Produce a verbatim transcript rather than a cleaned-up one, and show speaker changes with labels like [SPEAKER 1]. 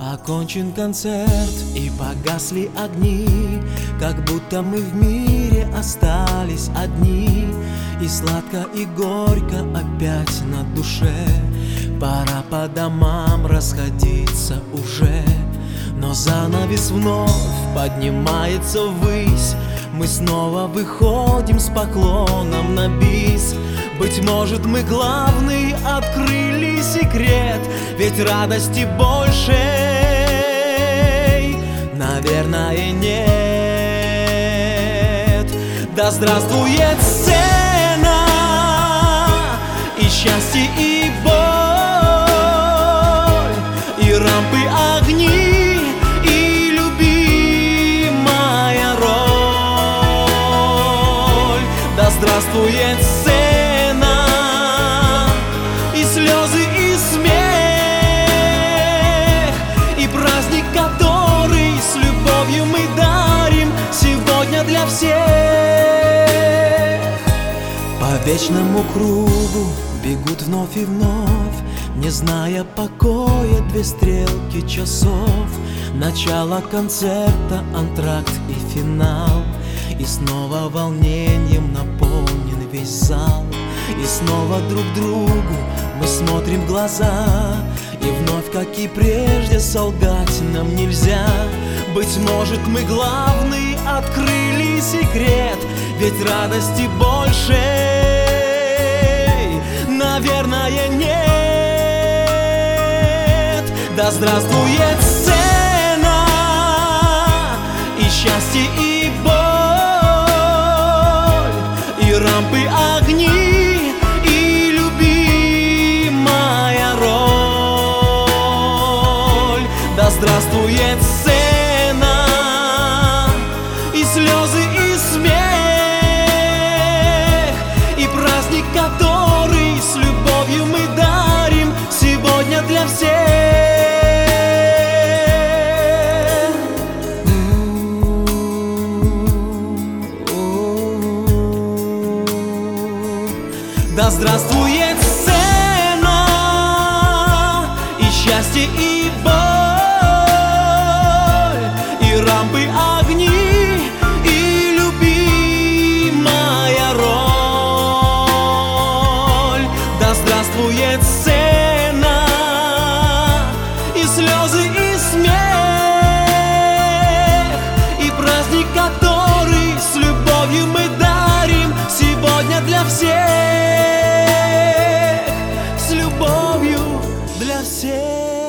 [SPEAKER 1] Окончен концерт и погасли огни, как будто мы в мире остались одни. И сладко, и горько опять на душе. Пора по домам расходиться уже. Но занавес вновь поднимается ввысь. Мы снова выходим с поклоном на бис. Быть может, мы главный открыли секрет, ведь радости больше, наверное, нет. Да здравствует сцена, и счастье, и боль, и рампы, огни, и любимая роль. Да здравствует сцена, и слезы, и смех, и праздник, который с любовью мы дарим сегодня для всех. По вечному кругу бегут вновь и вновь, не зная покоя, две стрелки часов. Начало концерта, антракт и финал, и снова волнением наполнен весь зал. И снова друг другу мы смотрим в глаза, и вновь, как и прежде, солгать нам нельзя. Быть может, мы главный открыли секрет, ведь радости больше, наверное, нет. Да здравствует сцена, и счастье, и боль, и рампы, огни, и любимая роль. Да здравствует сцена, и слезы, и смех, и праздник, который с любовью мы дарим сегодня для всех. Да здравствует сцена, и счастье, и боль, и рампы, огни, и любимая роль. Да здравствует сцена, и слезы, и смех, и праздник, который с любовью мы дарим сегодня для всех. С любовью для всех.